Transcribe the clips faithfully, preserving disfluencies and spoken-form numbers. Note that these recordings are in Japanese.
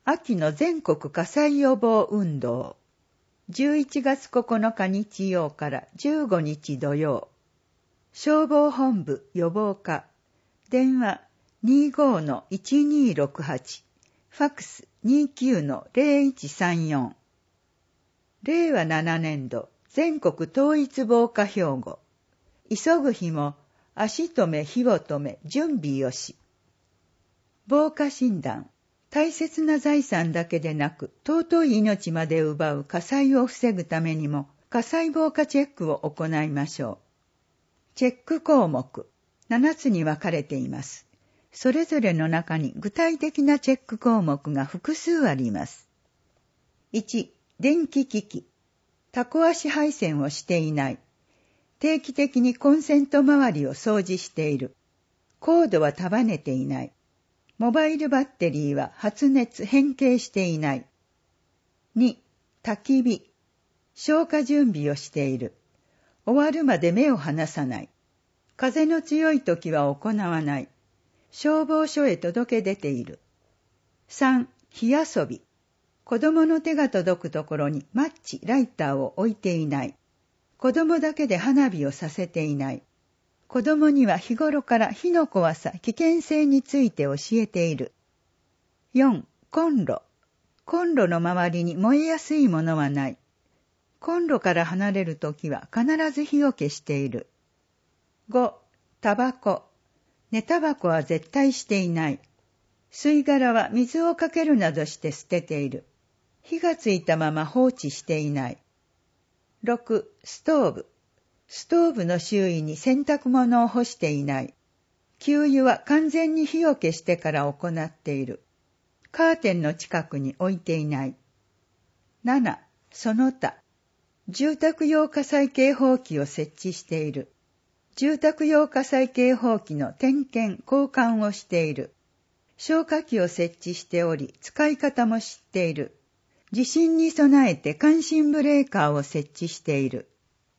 秋の全国火災予防運動。じゅういちがつここのか日曜からじゅうごにち土曜。消防本部予防課。電話 にじゅうごのいちにーろくはち。ファックス にじゅうきゅうのゼロいちさんよん。れいわななねんど全国統一防火標語。急ぐ日も足止め火を止め準備よし。防火診断。大切な財産だけでなく尊い命まで奪う火災を防ぐためにも火災防火チェックを行いましょう。チェック項目ななつに分かれています。それぞれの中に具体的なチェック項目が複数あります。いち. 電気機器。タコ足配線をしていない。定期的にコンセント周りを掃除している。コードは束ねていない。モバイルバッテリーは発熱変形していない。に. 焚き火。消火準備をしている。終わるまで目を離さない。風の強い時は行わない。消防署へ届け出ている。さん. 火遊び。子供の手が届くところにマッチ、ライターを置いていない。子供だけで花火をさせていない。子供には日頃から火の怖さ、危険性について教えている。よん. コンロ。コンロの周りに燃えやすいものはない。コンロから離れるときは必ず火を消している。ご. タバコ。寝タバコは絶対していない。吸い殻は水をかけるなどして捨てている。火がついたまま放置していない。ろく. ストーブ。ストーブの周囲に洗濯物を干していない。給油は完全に火を消してから行っている。カーテンの近くに置いていない。なな. その他。住宅用火災警報器を設置している。住宅用火災警報器の点検・交換をしている。消火器を設置しており、使い方も知っている。地震に備えて感震ブレーカーを設置している。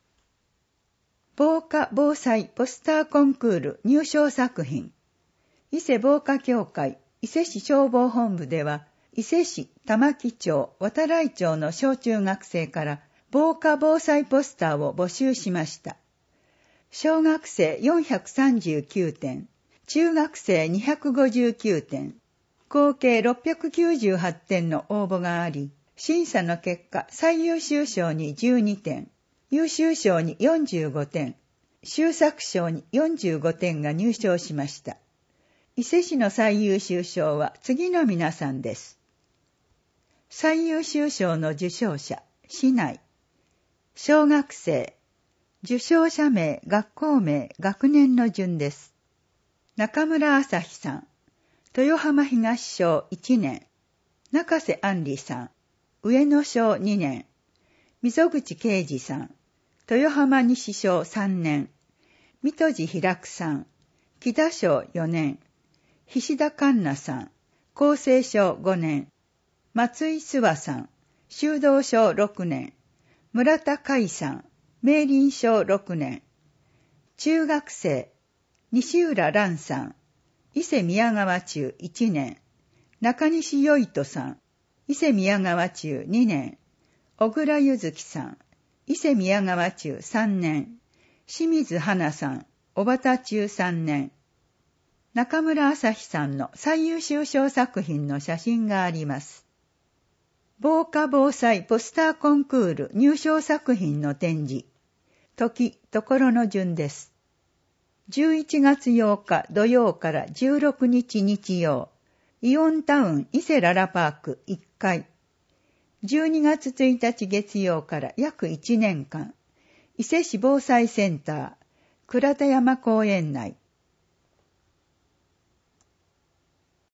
防火・防災ポスターコンクール入賞作品。伊勢防火協会伊勢市消防本部では、伊勢市玉城町渡来町の小中学生から防火・防災ポスターを募集しました。小学生よんひゃくさんじゅうきゅうてん、中学生にひゃくごじゅうきゅうてん、合計ろっぴゃくきゅうじゅうはちてんの応募があり、審査の結果、最優秀賞にじゅうにてん、優秀賞によんじゅうごてん、秀作賞によんじゅうごてんが入賞しました。伊勢市の最優秀賞は次の皆さんです。最優秀賞の受賞者、市内。小学生。受賞者名、学校名、学年の順です。中村朝日さん。豊浜東小いちねん。中瀬安里さん。上野小にねん。溝口啓二さん。豊浜西小さんねん。水戸寺平久さん。木田小よねん。菱田環奈さん。厚生小ごねん。松井諏訪さん。修道小ろくねん。村田海さん。明林小ろくねん。中学生。西浦蘭さん。伊勢宮川中いちねん。中西よいとさん。伊勢宮川中にねん。小倉ゆずきさん。伊勢宮川中さんねん。清水花さん。小畑中さんねん。中村朝日さんの最優秀賞作品の写真があります。防火防災ポスターコンクール入賞作品の展示。時、ところの順です。じゅういちがつようか土曜からじゅうろくにち日曜。イオンタウン伊勢ララパークいっかい。じゅうにがつついたち月曜から約いちねんかん。伊勢市防災センター、倉田山公園内。